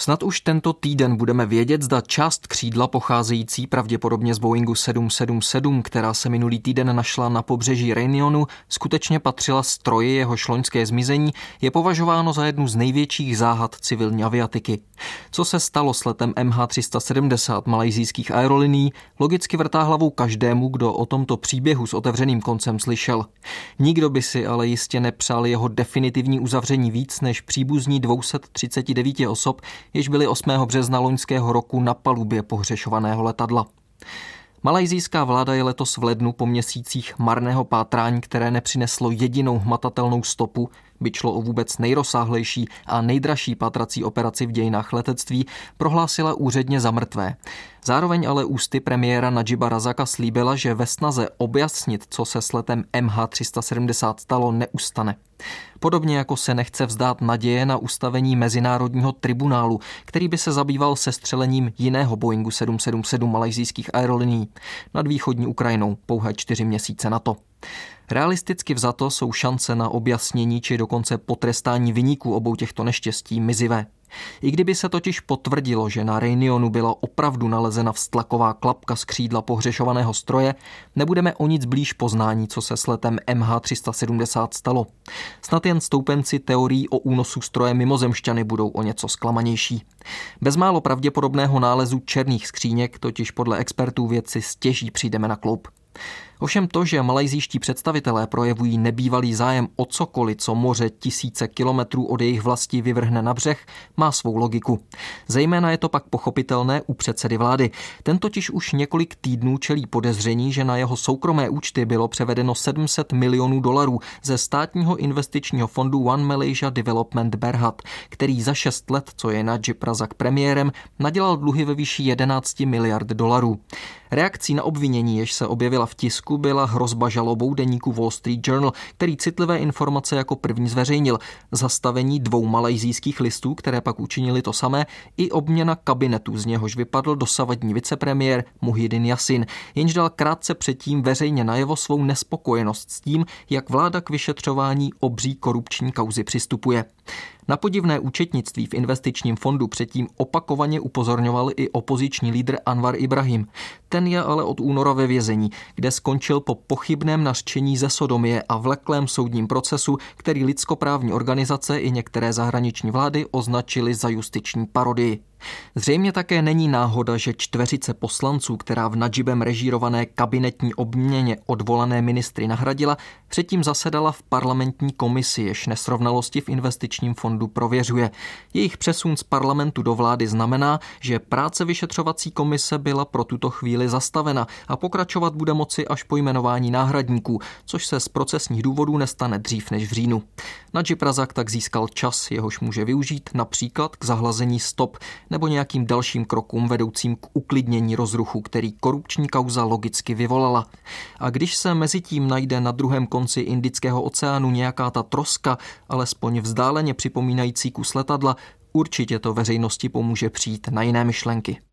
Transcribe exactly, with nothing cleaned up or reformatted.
Snad už tento týden budeme vědět, zda část křídla pocházející pravděpodobně z Boeingu sedm sedm sedm, která se minulý týden našla na pobřeží Reunionu, skutečně patřila stroji, jehož loňské zmizení je považováno za jednu z největších záhad civilní aviatiky. Co se stalo s letem M H tři sta sedmdesát malajsijských aerolinií, logicky vrtá hlavou každému, kdo o tomto příběhu s otevřeným koncem slyšel. Nikdo by si ale jistě nepřál jeho definitivní uzavření víc než příbuzní dvě stě třicet devět osob, jež byli osmého března loňského roku na palubě pohřešovaného letadla. Malajsijská vláda je letos v lednu po měsících marného pátrání, které nepřineslo jedinou hmatatelnou stopu, byť šlo o vůbec nejrozsáhlejší a nejdražší pátrací operaci v dějinách letectví, prohlásila úředně za mrtvé. Zároveň ale ústy premiéra Nadžiba Razaka slíbila, že ve snaze objasnit, co se s letem M H tři sta sedmdesát stalo, neustane. Podobně jako se nechce vzdát naděje na ustavení mezinárodního tribunálu, který by se zabýval sestřelením jiného Boeingu sedm sedm sedm malajsijských aerolinií nad východní Ukrajinou pouhé čtyři měsíce na to. Realisticky vzato jsou šance na objasnění či dokonce potrestání viníků obou těchto neštěstí mizivé. I kdyby se totiž potvrdilo, že na Reunionu byla opravdu nalezena vztlaková klapka z křídla pohřešovaného stroje, nebudeme o nic blíž poznání, co se s letem M H tři sta sedmdesát stalo. Snad jen stoupenci teorií o únosu stroje mimozemšťany budou o něco zklamanější. Bez málo pravděpodobného nálezu černých skříněk totiž podle expertů vědci stěží přijdeme na kloup. Ovšem to, že malajsijští představitelé projevují nebývalý zájem o cokoliv, co moře tisíce kilometrů od jejich vlasti vyvrhne na břeh, má svou logiku. Zejména je to pak pochopitelné u předsedy vlády. Ten totiž už několik týdnů čelí podezření, že na jeho soukromé účty bylo převedeno sedm set milionů dolarů ze státního investičního fondu One Malaysia Development Berhad, který za šest let, co je Nadžib Razak premiérem, nadělal dluhy ve výši jedenáct miliard dolarů. Reakcí na obvinění, jež se objevila v tisku, byla hrozba žalobou deníku Wall Street Journal, který citlivé informace jako první zveřejnil, zastavení dvou malajsijských listů, které pak učinili to samé, i obměna kabinetu, z něhož vypadl dosavadní vicepremiér Muhyiddin Yassin, jenž dal krátce předtím veřejně najevo svou nespokojenost s tím, jak vláda k vyšetřování obří korupční kauzy přistupuje. Na podivné účetnictví v investičním fondu předtím opakovaně upozorňoval i opoziční lídr Anwar Ibrahim. Ten je ale od února ve vězení, kde skončil po pochybném nařčení ze sodomie a vleklém soudním procesu, který lidskoprávní organizace i některé zahraniční vlády označily za justiční parodii. Zřejmě také není náhoda, že čtveřice poslanců, která v Nadžibem režírované kabinetní obměně odvolané ministry nahradila, předtím zasedala v parlamentní komisi, jež nesrovnalosti v investičním fondu prověřuje. Jejich přesun z parlamentu do vlády znamená, že práce vyšetřovací komise byla pro tuto chvíli zastavena a pokračovat bude moci až po jmenování náhradníků, což se z procesních důvodů nestane dřív než v říjnu. Nadžib Razak tak získal čas, jehož může využít například k zahlazení stop nebo nějakým dalším krokům vedoucím k uklidnění rozruchu, který korupční kauza logicky vyvolala. A když se mezitím najde na druhém konci Indického oceánu nějaká ta troska, alespoň vzdáleně připomínající kus letadla, určitě to veřejnosti pomůže přijít na jiné myšlenky.